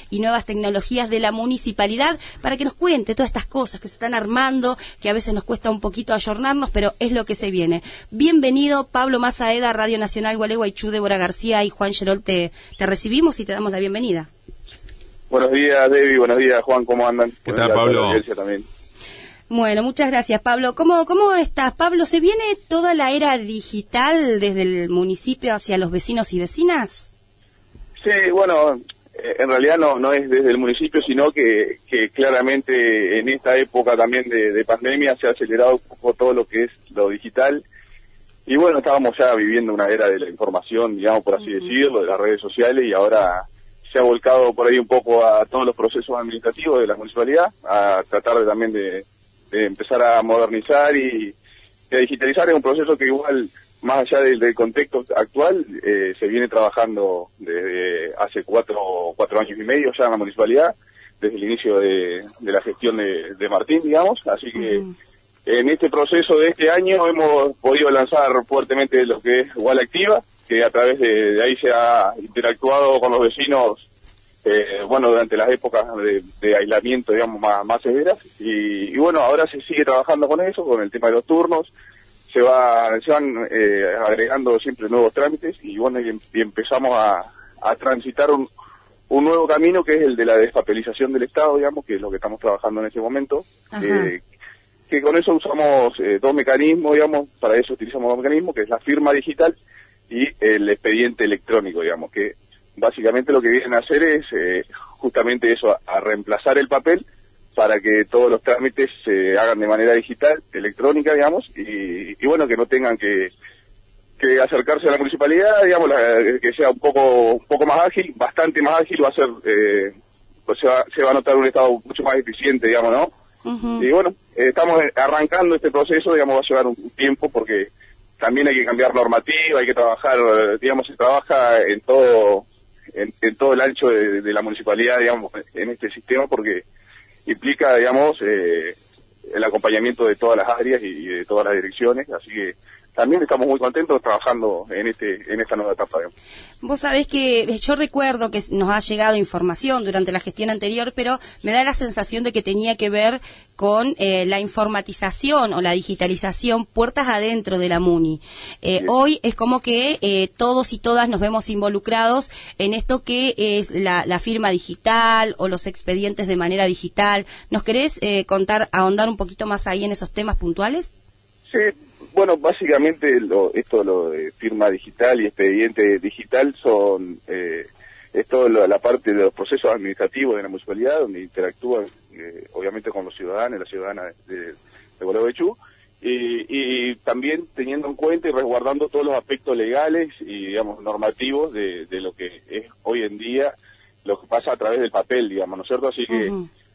y Nuevas Tecnologías de la Municipalidad, para que nos cuente todas estas cosas que se están armando, que a veces nos cuesta un poquito ayornarnos, pero es lo que se viene. Bienvenido, Pablo Mazaeda, Radio Nacional Gualeguaychú, Débora García y Juan Gerol, te recibimos y te damos la bienvenida. Buenos días, Debbie, buenos días, Juan, ¿cómo andan? ¿Qué tal, Pablo? También. Bueno, muchas gracias, Pablo. ¿Cómo estás, Pablo? ¿Se viene toda la era digital desde el municipio hacia los vecinos y vecinas? Sí, bueno, en realidad no es desde el municipio, sino que claramente en esta época también de pandemia se ha acelerado un poco todo lo que es lo digital. Y bueno, estábamos ya viviendo una era de la información, digamos, por así decirlo, de las redes sociales, y ahora se ha volcado por ahí un poco a todos los procesos administrativos de la municipalidad, a tratar también de empezar a modernizar y a digitalizar. Es un proceso que igual, más allá del contexto actual, se viene trabajando desde hace cuatro años y medio ya en la municipalidad, desde el inicio de la gestión de Martín, digamos, así que en este proceso de este año hemos podido lanzar fuertemente lo que es Guala Activa, que a través de ahí se ha interactuado con los vecinos, bueno, durante las épocas de aislamiento, digamos, más severas, y bueno, ahora se sigue trabajando con eso, con el tema de los turnos, se van agregando siempre nuevos trámites, y bueno, y empezamos a transitar un nuevo camino, que es el de la despapelización del Estado, digamos, que es lo que estamos trabajando en este momento, que con eso usamos dos mecanismos, digamos, para eso utilizamos dos mecanismos, que es la firma digital y el expediente electrónico, digamos, que básicamente lo que vienen a hacer es justamente eso, a reemplazar el papel para que todos los trámites se hagan de manera digital, electrónica, digamos, y bueno, que no tengan que acercarse a la municipalidad, digamos, que sea un poco más ágil, bastante más ágil, va a ser, pues se va a notar un Estado mucho más eficiente, digamos, ¿no? Y bueno, estamos arrancando este proceso, digamos, va a llevar un tiempo porque también hay que cambiar normativa, hay que trabajar, digamos, se trabaja en todo el ancho de la municipalidad, digamos, en este sistema, porque implica, digamos, el acompañamiento de todas las áreas y de todas las direcciones, así que también estamos muy contentos trabajando en esta nueva etapa. Digamos. Vos sabés que yo recuerdo que nos ha llegado información durante la gestión anterior, pero me da la sensación de que tenía que ver con la informatización o la digitalización puertas adentro de la MUNI. Hoy es como que todos y todas nos vemos involucrados en esto que es la firma digital o los expedientes de manera digital. ¿Nos querés ahondar un poquito más ahí en esos temas puntuales? Sí. Bueno, básicamente lo de firma digital y expediente digital es toda la parte de los procesos administrativos de la municipalidad, donde interactúan obviamente con los ciudadanos y las ciudadanas de Gualeguaychú, y también teniendo en cuenta y resguardando todos los aspectos legales y, digamos, normativos de lo que es hoy en día lo que pasa a través del papel, digamos, ¿no es cierto? Así que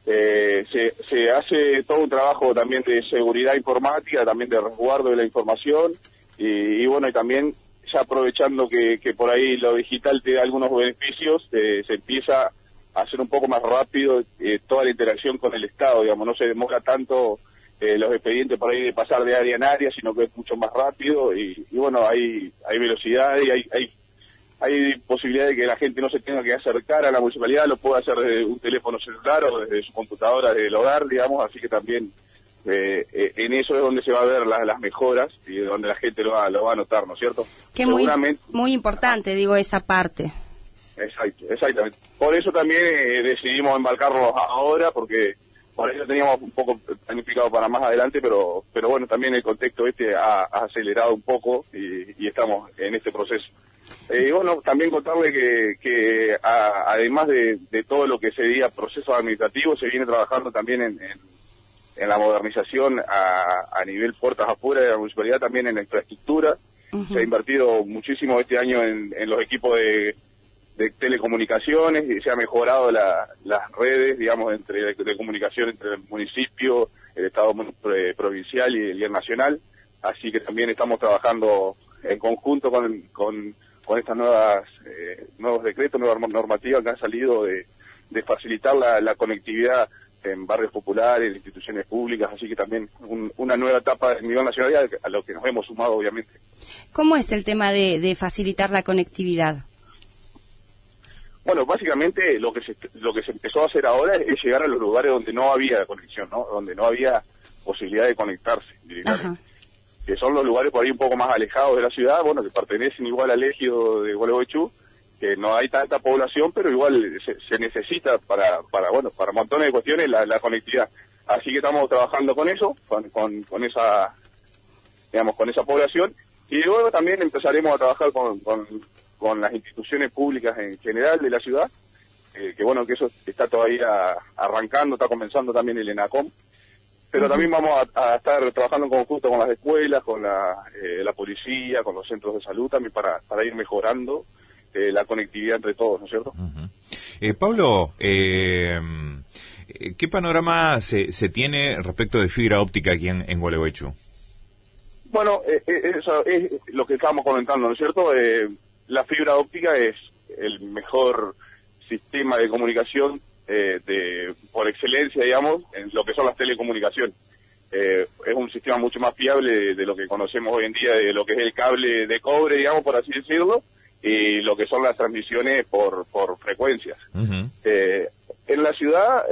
se hace todo un trabajo también de seguridad informática, también de resguardo de la información, y bueno, y también ya aprovechando que por ahí lo digital te da algunos beneficios, se empieza a hacer un poco más rápido toda la interacción con el Estado, digamos, no se demora tanto los expedientes por ahí de pasar de área en área, sino que es mucho más rápido, y bueno, hay velocidad y hay posibilidad de que la gente no se tenga que acercar a la municipalidad, lo puede hacer desde un teléfono celular o desde su computadora del hogar, digamos, así que también en eso es donde se va a ver las mejoras y donde la gente lo va a notar, ¿no es cierto? Que muy importante, digo, esa parte. Exactamente. Por eso también decidimos embarcarnos ahora, porque por eso teníamos un poco planificado para más adelante, pero bueno, también el contexto ha acelerado un poco y estamos en este proceso. Y bueno, también contarle que además de todo lo que sería procesos administrativos, se viene trabajando también en la modernización a nivel puertas afuera de la municipalidad, también en la infraestructura. Se ha invertido muchísimo este año en los equipos de telecomunicaciones, y se ha mejorado las redes, digamos, de comunicación entre el municipio, el Estado provincial y el nacional. Así que también estamos trabajando en conjunto con estas nuevos decretos, nuevas normativas que han salido de facilitar la conectividad en barrios populares, en instituciones públicas, así que también una nueva etapa a nivel nacional a lo que nos hemos sumado, obviamente. ¿Cómo es el tema de facilitar la conectividad? Bueno, básicamente lo que se empezó a hacer ahora es llegar a los lugares donde no había conexión, ¿no? Donde no había posibilidad de conectarse directamente. Ajá. Que son los lugares por ahí un poco más alejados de la ciudad, bueno, que pertenecen igual al ejido de Gualeguaychú, que no hay tanta población, pero igual se necesita para montones de cuestiones la conectividad. Así que estamos trabajando con eso, con esa, digamos, con esa población, y luego también empezaremos a trabajar con las instituciones públicas en general de la ciudad, que bueno, que eso está todavía arrancando, está comenzando también el ENACOM, pero también vamos a estar trabajando en conjunto con las escuelas, con la policía, con los centros de salud, también para ir mejorando la conectividad entre todos, ¿no es cierto? Pablo, ¿qué panorama se tiene respecto de fibra óptica aquí en Gualeguaychú? Bueno, eso es lo que estábamos comentando, ¿no es cierto? La fibra óptica es el mejor sistema de comunicación por excelencia, digamos, en lo que son las telecomunicaciones. Es un sistema mucho más fiable de lo que conocemos hoy en día, de lo que es el cable de cobre, digamos, por así decirlo, y lo que son las transmisiones por frecuencias. En la ciudad,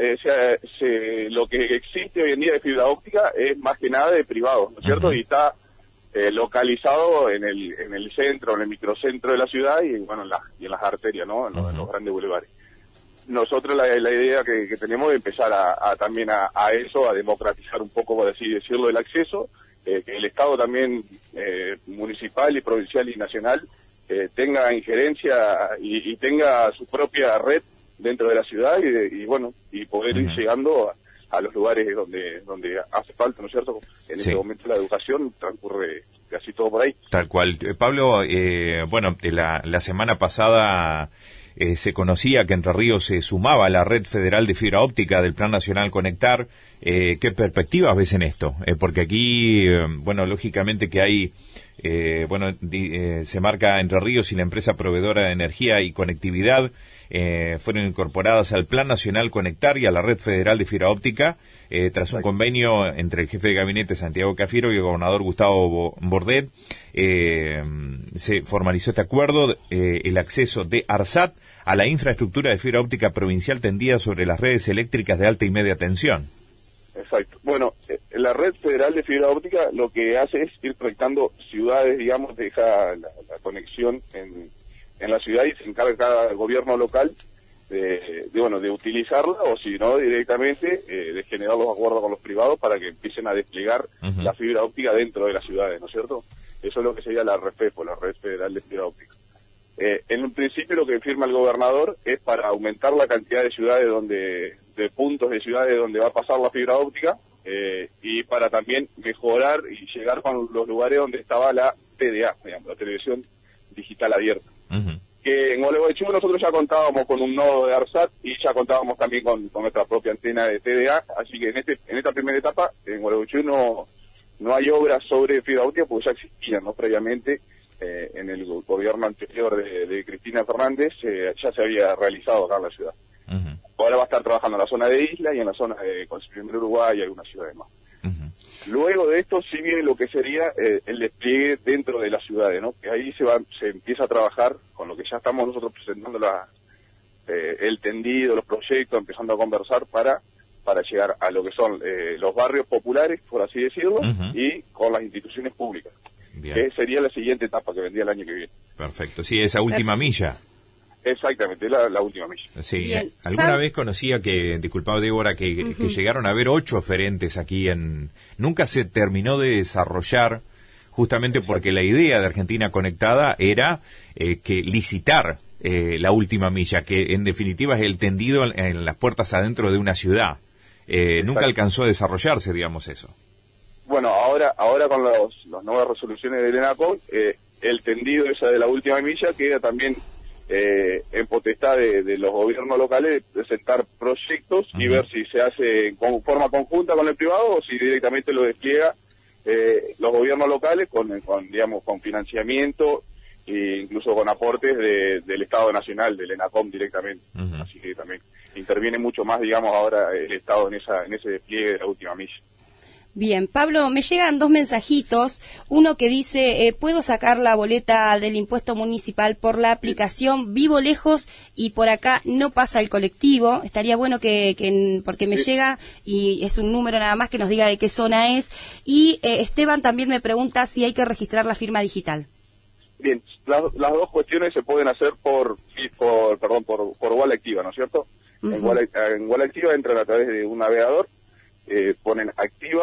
lo que existe hoy en día de fibra óptica es más que nada de privados, ¿no es cierto? Y está localizado en el centro, en el microcentro de la ciudad y bueno, en las arterias, ¿no? En los grandes bulevares. Nosotros la idea que tenemos de empezar también a eso, a democratizar un poco, por así decirlo, el acceso, que el Estado también municipal y provincial y nacional tenga injerencia y tenga su propia red dentro de la ciudad y poder ir llegando a los lugares donde hace falta, ¿no es cierto? En este momento la educación transcurre casi todo por ahí. Tal cual. Pablo, bueno, la semana pasada se conocía que Entre Ríos se sumaba a la red federal de fibra óptica del Plan Nacional Conectar. ¿Qué perspectivas ves en esto? Porque aquí, bueno, lógicamente que hay, se marca Entre Ríos y la empresa proveedora de energía y conectividad fueron incorporadas al Plan Nacional Conectar y a la red federal de fibra óptica tras un convenio entre el jefe de gabinete Santiago Cafiero y el gobernador Gustavo Bordet. Se formalizó este acuerdo, el acceso de ARSAT a la infraestructura de fibra óptica provincial tendida sobre las redes eléctricas de alta y media tensión. Exacto. Bueno, la red federal de fibra óptica lo que hace es ir proyectando ciudades, digamos, deja la conexión en la ciudad y se encarga cada gobierno local de utilizarla o si no directamente de generar los acuerdos con los privados para que empiecen a desplegar la fibra óptica dentro de las ciudades, ¿no es cierto? Eso es lo que sería la RFEFO, la Red Federal de Fibra Óptica. En un principio lo que firma el gobernador es para aumentar la cantidad de ciudades de puntos de ciudades donde va a pasar la fibra óptica y para también mejorar y llegar con los lugares donde estaba la TDA, digamos, la televisión digital abierta. Que en Gualeguaychú nosotros ya contábamos con un nodo de ARSAT y ya contábamos también con nuestra propia antena de TDA, así que en esta primera etapa en Gualeguaychú no hay obras sobre fibra óptica porque ya existían, ¿no? Previamente en el gobierno anterior de Cristina Fernández ya se había realizado acá en la ciudad. Ahora va a estar trabajando en la zona de Isla y en la zona de Concepción del Uruguay y algunas ciudades más. Luego de esto sí viene lo que sería el despliegue dentro de las ciudades, ¿no? Que ahí se empieza a trabajar con lo que ya estamos nosotros presentando el tendido, los proyectos, empezando a conversar para llegar a lo que son los barrios populares, por así decirlo, y con las instituciones públicas. Bien. Que sería la siguiente etapa que vendría el año que viene. Perfecto. Sí, esa última milla. Exactamente, la última milla. Sí, Bien. alguna vez conocía disculpad Débora, que llegaron a haber 8 oferentes aquí nunca se terminó de desarrollar, justamente porque la idea de Argentina Conectada era que licitar la última milla, que en definitiva es el tendido en las puertas adentro de una ciudad. Nunca alcanzó a desarrollarse, digamos, eso. Bueno, ahora con las nuevas resoluciones del ENACOM, el tendido esa de la última milla queda también en potestad de los gobiernos locales de presentar proyectos y ver si se hace en forma conjunta con el privado o si directamente lo despliega los gobiernos locales con financiamiento e incluso con aportes del Estado Nacional, del ENACOM directamente. Así que también interviene mucho más, digamos, ahora el Estado en ese despliegue de la última milla. Bien, Pablo, me llegan 2 mensajitos, uno que dice, ¿puedo sacar la boleta del impuesto municipal por la aplicación? Vivo lejos y por acá no pasa el colectivo. Estaría bueno porque me llega y es un número nada más que nos diga de qué zona es. Y Esteban también me pregunta si hay que registrar la firma digital. Bien, las dos cuestiones se pueden hacer por Wallet Activa, ¿no es cierto? Uh-huh. En Wallet Activa entran a través de un navegador, ponen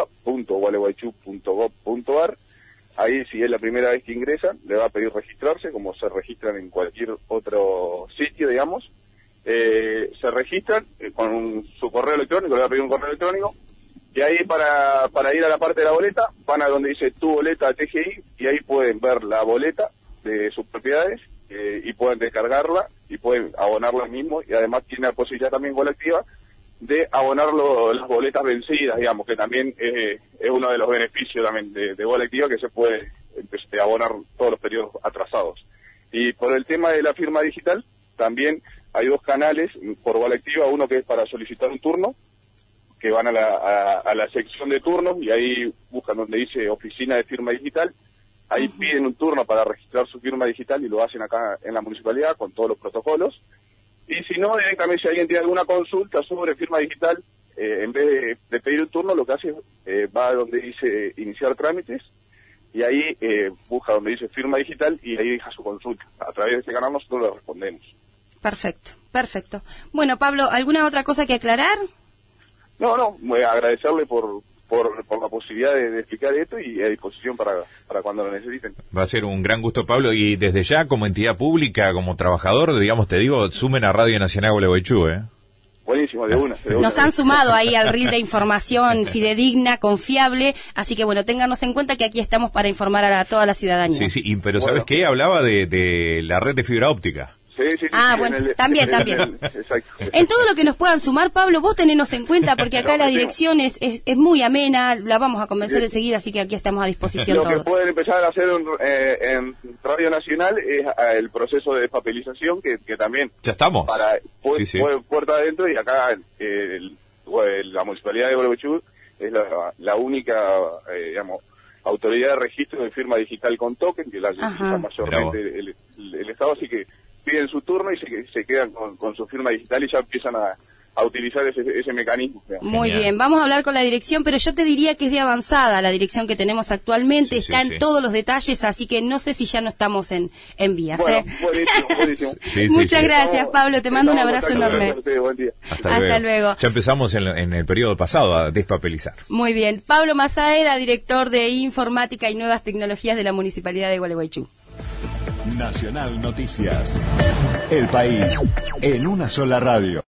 activa.gualeguaychú.gov.ar. Ahí, si es la primera vez que ingresan, le va a pedir registrarse, como se registran en cualquier otro sitio, digamos. Se registran con su correo electrónico, le va a pedir un correo electrónico, y ahí para ir a la parte de la boleta, van a donde dice tu boleta TGI, y ahí pueden ver la boleta de sus propiedades, y pueden descargarla, y pueden abonarla mismo, y además tiene la posibilidad también colectiva de abonar las boletas vencidas, digamos, que también es uno de los beneficios también de Wallet Activa, que se puede abonar todos los periodos atrasados. Y por el tema de la firma digital, también hay 2 canales por Wallet Activa, uno que es para solicitar un turno, que van a la sección de turnos, y ahí buscan donde dice oficina de firma digital, ahí piden un turno para registrar su firma digital y lo hacen acá en la municipalidad con todos los protocolos. Y si no, directamente si alguien tiene alguna consulta sobre firma digital, en vez de pedir un turno, lo que hace es va a donde dice iniciar trámites, y ahí busca donde dice firma digital y ahí deja su consulta. A través de ese canal nosotros le respondemos. Perfecto, perfecto. Bueno, Pablo, ¿alguna otra cosa que aclarar? No, agradecerle por la posibilidad de explicar esto y a disposición para cuando lo necesiten. Va a ser un gran gusto, Pablo, y desde ya, como entidad pública, como trabajador, digamos, te digo, sumen a Radio Nacional Gualeguaychú, ¿eh? Buenísimo, de una. Nos han sumado ahí al reel de información fidedigna, confiable, así que bueno, ténganos en cuenta que aquí estamos para informar a toda la ciudadanía. Sí, pero ¿sabes qué? Hablaba de la red de fibra óptica. Sí, bueno, también. Exacto. En todo lo que nos puedan sumar, Pablo, vos tenenos en cuenta, porque acá la dirección es muy amena, la vamos a convencer enseguida, así que aquí estamos a disposición lo todos. Lo que pueden empezar a hacer en Radio Nacional es el proceso de papelización, que también... Ya estamos. Puerta adentro, y acá la Municipalidad de Gualeguaychú es la única, digamos, autoridad de registro de firma digital con token, que la utiliza mayormente el Estado, así que piden su turno y se quedan con su firma digital y ya empiezan a utilizar ese mecanismo. Muy bien, vamos a hablar con la dirección, pero yo te diría que es de avanzada la dirección que tenemos actualmente, está en todos los detalles, así que no sé si ya no estamos en vías. Bueno, buenísimo. Muchas gracias, Pablo, te mando un abrazo enorme. Buen día. Hasta luego. Ya empezamos en el periodo pasado a despapelizar. Muy bien, Pablo Mazaeda, director de Informática y Nuevas Tecnologías de la Municipalidad de Gualeguaychú. Nacional Noticias. El país en una sola radio.